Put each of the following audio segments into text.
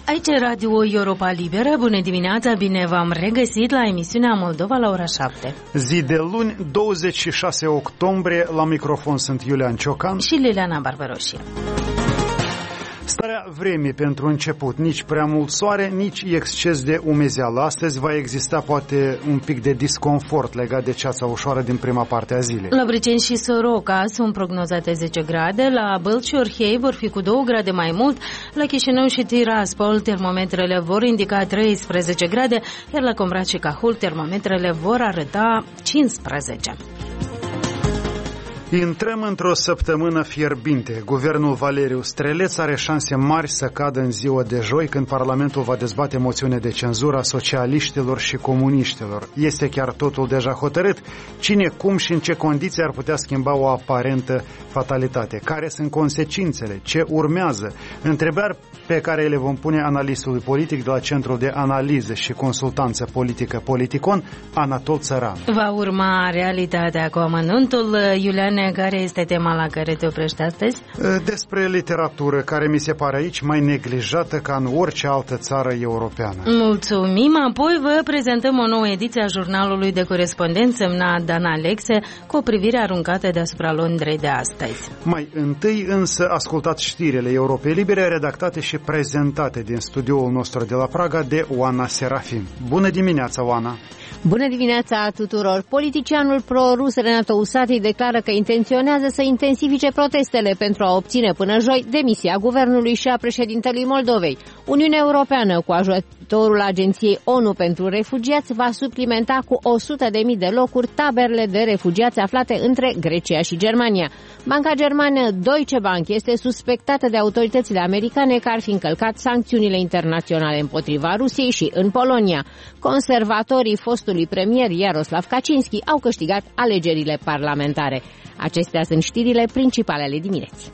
Aici e Radio Europa Liberă. Bună dimineața, bine v-am regăsit la emisiunea Moldova la ora 7. Zi de luni, 26 octombrie, la microfon sunt Iulian Ciocan și Liliana Barbaroșie. Starea vremii pentru început, nici prea mult soare, nici exces de umezeală. Astăzi va exista poate un pic de disconfort legat de ceața ușoară din prima parte a zilei. La Brăceni și Soroca sunt prognozate 10 grade, la Bălți și Orhei vor fi cu 2 grade mai mult, la Chișinău și Tiraspol termometrele vor indica 13 grade, iar la Comrat și Cahul termometrele vor arăta 15. Intrăm într-o săptămână fierbinte. Guvernul Valeriu Streleț are șanse mari să cadă în ziua de joi, când Parlamentul va dezbate moțiune de cenzură a socialiștilor și comuniștilor. Este chiar totul deja hotărât? Cine, cum și în ce condiții ar putea schimba o aparentă fatalitate? Care sunt consecințele? Ce urmează? Întrebări pe care le vom pune analistului politic de la Centrul de Analiză și Consultanță Politică Politicon, Anatol Țăran. Va urma realitatea cu amănuntul. Iulian, care este tema la care te oprești astăzi? Despre literatură, care mi se pare aici mai neglijată ca în orice altă țară europeană. Mulțumim, apoi vă prezentăm o nouă ediție a jurnalului de corespondență semnat Dan Alexe, cu o privire aruncată deasupra Londrei de astăzi. Mai întâi însă ascultați știrile Europei Libere, redactate și prezentate din studioul nostru de la Praga de Oana Serafim. Bună dimineața, Oana! Bună dimineața tuturor! Politicianul pro-rus Renato Usati declară că intenționează să intensifice protestele pentru a obține până joi demisia guvernului și a președintelui Moldovei. Uniunea Europeană, cu ajutorul Agenției ONU pentru Refugiați, va suplimenta cu 100.000 de locuri taberele de refugiați aflate între Grecia și Germania. Banca germană Deutsche Bank este suspectată de autoritățile americane că ar fi încălcat sancțiunile internaționale împotriva Rusiei și în Polonia. Conservatorii fostului premier Jaroslav Kaczynski au câștigat alegerile parlamentare. Acestea sunt știrile principale ale dimineții.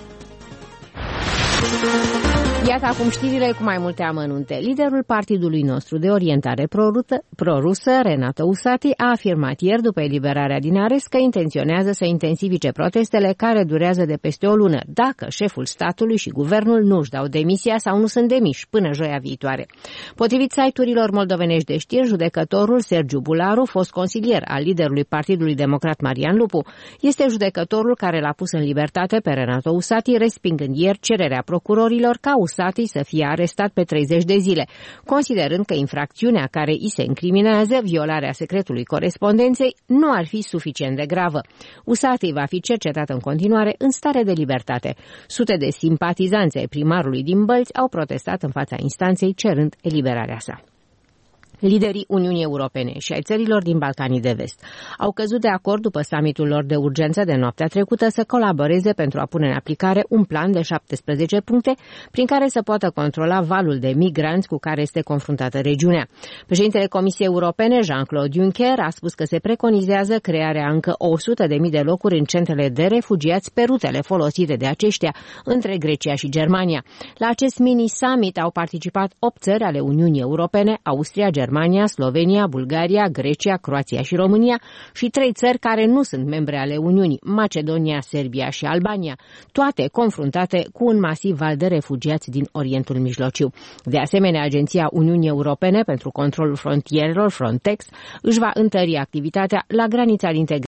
Iată acum știrile cu mai multe amănunte. Liderul partidului nostru de orientare prorusă, Renato Usati, a afirmat ieri, după eliberarea din arest, că intenționează să intensifice protestele care durează de peste o lună, dacă șeful statului și guvernul nu își dau demisia sau nu sunt demiși până joia viitoare. Potrivit site-urilor moldovenești de știri, judecătorul Sergiu Bularu, fost consilier al liderului Partidului Democrat Marian Lupu, este judecătorul care l-a pus în libertate pe Renato Usati, respingând ieri cererea procurorilor ca Usati să fie arestat pe 30 de zile, considerând că infracțiunea care îi se incriminează, violarea secretului corespondenței, nu ar fi suficient de gravă. Usati va fi cercetat în continuare în stare de libertate. Sute de simpatizanți ai primarului din Bălți au protestat în fața instanței cerând eliberarea sa. Liderii Uniunii Europene și ai țărilor din Balcanii de Vest au căzut de acord după summitul lor de urgență de noaptea trecută să colaboreze pentru a pune în aplicare un plan de 17 puncte prin care să poată controla valul de migranți cu care este confruntată regiunea. Președintele Comisiei Europene, Jean-Claude Juncker, a spus că se preconizează crearea încă 100.000 de locuri în centrele de refugiați pe rutele folosite de aceștia între Grecia și Germania. La acest mini-summit au participat 8 țări ale Uniunii Europene, Austria, Germania, Slovenia, Bulgaria, Grecia, Croația și România și 3 țări care nu sunt membre ale Uniunii, Macedonia, Serbia și Albania, toate confruntate cu un masiv val de refugiați din Orientul Mijlociu. De asemenea, Agenția Uniunii Europene pentru Controlul Frontierelor, Frontex, își va întări activitatea la granița dintre